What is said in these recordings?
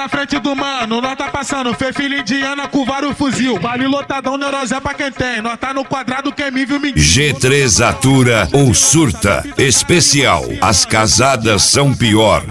da frente do mano, nós tá passando. Fê filha indiana com vários fuzil. Vale lotadão, neurose é pra quem tem. Nós tá no quadrado, quem me viu me... G3 atura ou surta. Especial. As casadas são pior.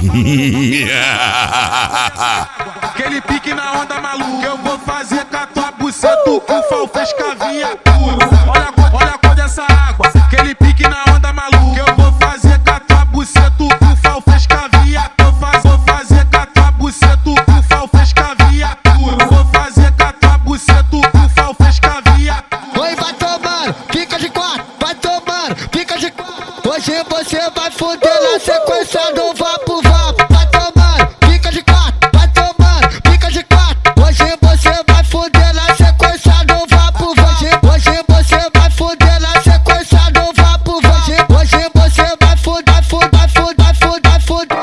Aquele pique na onda maluca. Eu vou fazer com a tua buceta. O fal fez caviatura. Olha a cor dessa água. Aquele pique na onda maluca. Eu vou fazer com a tua buceta. O fal fez caviatura. Vou fazer com a tua buceta. O fal fez caviatura. Vou fazer com a tua buceta. O fal fez caviatura. Oi, vai tomando, fica de quatro. Vai tomando, fica de quatro. Hoje você vai foder na sequência do vapo vapo. Vai tomando, fica de quatro. Vai tomando, fica de quatro. Hoje você vai foder na sequência do vapo vapo. Hoje você vai foder na sequência do vapo vapo. Hoje você vai foder, foder, foder, foder, foder.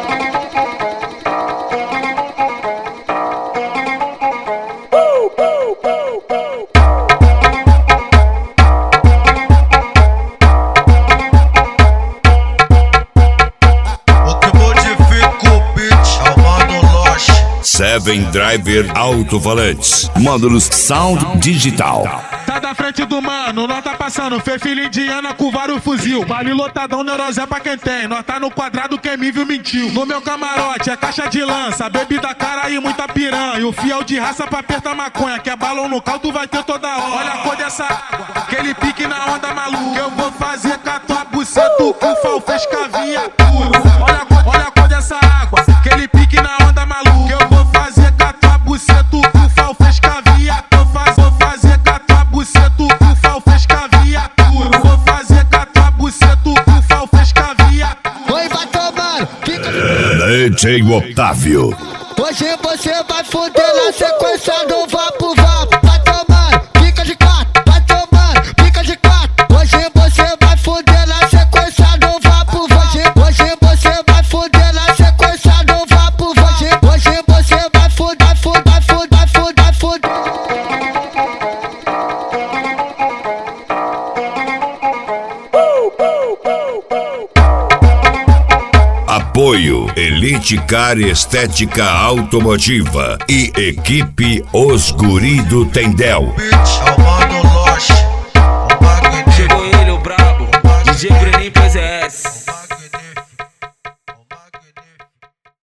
Seven Driver Alto-Falantes. Módulos Sound Digital. Tá da frente do mano, nós tá passando. Fê filha indiana com vários fuzil. Vale lotadão, neurose é pra quem tem. Nós tá no quadrado, quem me viu mentiu. No meu camarote é caixa de lança, bebida cara e muita piranha. E o fiel de raça pra apertar maconha. Que é balão no caldo, vai ter toda hora. Olha a cor dessa água, aquele pique na onda maluca. Eu vou fazer com a tua buceta. O fal fez caviatura. Olha a cor dessa água, aquele pique na onda maluca. Eu vou fazer com a tua buceta. O fal fez caviatura. Vou fazer com a tua buceta. O fal fez caviatura. Vou fazer com a tua buceta. O fal fez caviatura. Oi, vai tomando, fica de DJ Otávio. Hoje você vai foder na sequência do vapo vapo. Vai tomando, fica de quatro. Vai tomando, fica de quatro. Hoje você vai foder na sequência do vapo vapo. Hoje você vai foder na sequência do vapo vapo. Hoje você vai foder, foder, foder, foder, foder. Apoio Elite Car Estética Automotiva e equipe Os Guri do Tendel. Bitch, Almano Loche.